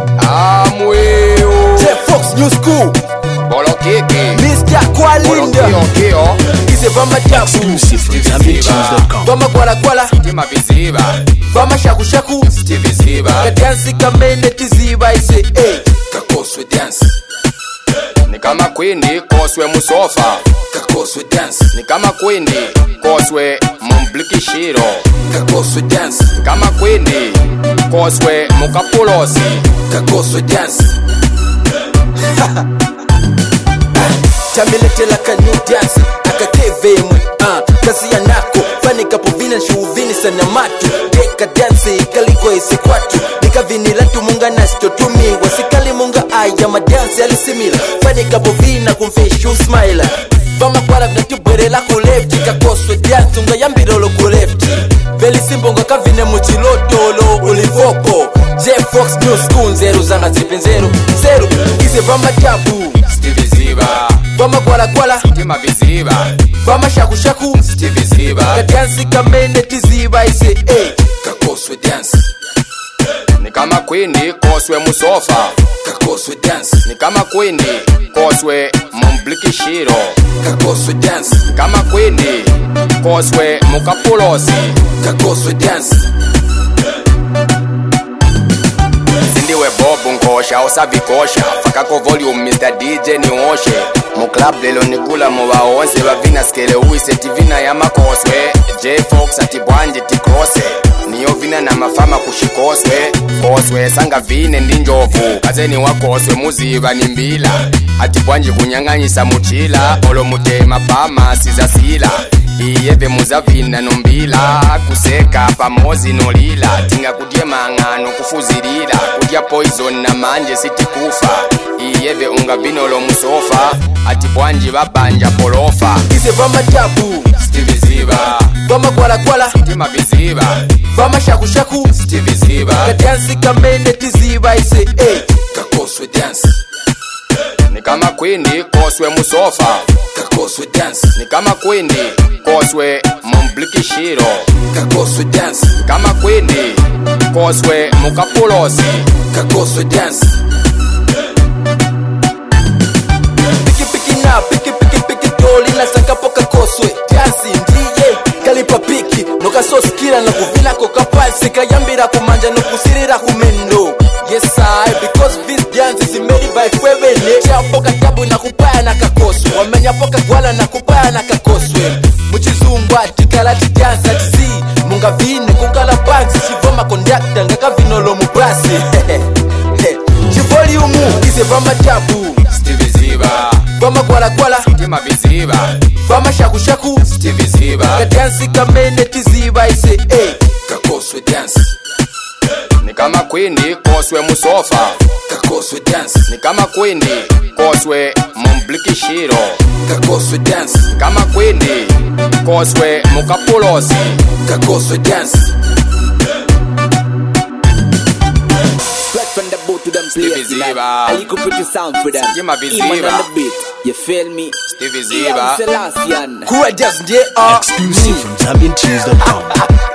Amweo J-Fox New School Bolo Kiki Mr. Kwalinda Kio Ise vama tabu Exclusive from ZambianTunes.com. Vama kwala kwala Tima viziba Vama shaku shaku Steve Ziba Kadansi kamene tiziba ise hey Kakoswe dance Ni kama kwindi koswe musofa Kakoswe dance Ni kama kwindi koswe mumblikishiro Kakoswe dance Ni kama kwindi koswe mukapulosi Kakoswe dance Tamilete like a new dance Aka keve mwe Kasi ya nako Fani kapo vina nshuuvini sana matu Deka dance Kaliko isi kwatu Nika vinila tumunga nasto tumi Wasikali munga aya madansi alisimila Fani kapo vina kumfishu smile Vama kwara vnatubwere la kulefti Kakoswe dance unga yambirolo kulefti Veli simbonga kavine muchilotolo ulivoko J-Fox New School Nzeru zanga zipi nzeru Zeru Ise vama tabu Steve Ziba Vama kwala kwala Tima viziba Vama shaku shaku Steve Ziba Kadansi kamene tiziba ise hey Kakoswe dance Ni kama kwindi koswe musofa Kakoswe dance Ni kama kwindi koswe mumblikishiro Kakoswe dance Ni kama kwindi koswe mukapulosi Kakoswe dance Zindiwe bobu nkosha osavikosha Fakako volume Mr. DJ ni oshe Mu club lelo nikula muwa onse Bavina skele uise tivina ya makoswe J-Fox ati bwanje tikrose Niyo vina na mafama kushikoswe Koswe sanga vine ndi njovu Kazeni wakoswe muziva ni mbila Ati bwanje kunyanganyisa muchila Olo mutema pama siza sila Iyeve muzavina nombila Kuseka pamozi nolila Tinga kudye mangano kufuzilila Kudya poison na manje siti kufa Iyeve unga vinolo musofa Ati bwanji babanja polofa Ise vama tabu Steve Ziba Vama kwala kwala Tima viziba Vama shaku shaku Steve Ziba Kadansi kamene tiziba ise hey Kakoswe dance Ni kama kwindi koswe musofa Kakoswe dance Ni kama kwindi koswe mumblikishiro Kakoswe dance Ni kama kwindi koswe mukapulosi Kakoswe dance Piki piki na piki doli na saka poka koswe Dansi ndiye Kalipa piki Noka soskira na kuvina koka palsi Kayambira kumanja no kusirira kumendo Yes I because this dance is made by Fwebele Chapoka tabu na kupaya na kakoswe Wamenya poka gwala na kupaya na kakoswe Muchizungwa tikalati dance at sea Munga vine kukala banks Chivoma conductor ngaka vinolo mubasi Chivolumu ise vama tabu Steve Ziba Vama kwala kwala Tima viziba Vama shaku shaku Steve Ziba Kadansi kamene tiziba ise hey Kakoswe dance Ni kama kwindi koswe musofa Kakoswe dance Ni kama kwindi koswe mumblikishiro Kakoswe dance Ni kama kwindi koswe mukapulosi Kakoswe dance Right from the boat to them Stevie players, Ziba. and you could put your sound for them. Give my beat, Even Ziba. on the beat, you feel me? Stevie Yeah, Ziba Sebastian. Kuwa just nje Exclusive from ZambianTunes.com.